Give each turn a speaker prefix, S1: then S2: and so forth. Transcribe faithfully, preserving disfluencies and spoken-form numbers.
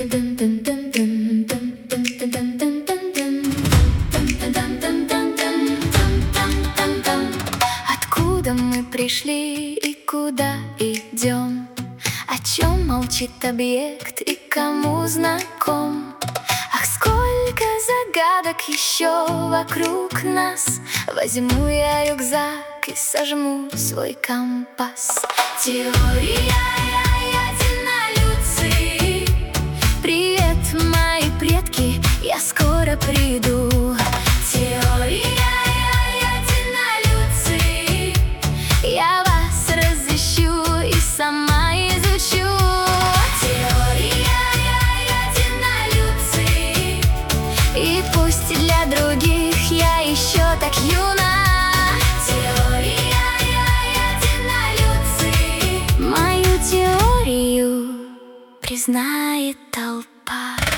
S1: Откуда мы пришли и куда идем? О чем молчит объект и кому знаком? Ах, сколько загадок еще вокруг нас! Возьму я рюкзак и сожму свой компас. Теория единолюции. Привет, мои предки, я скоро приду. Теория единолюции. Я вас разыщу и сама изучу. Теория единолюции. И пусть для других я еще так юна. Теория единолюции. Мою теорию признает толпа.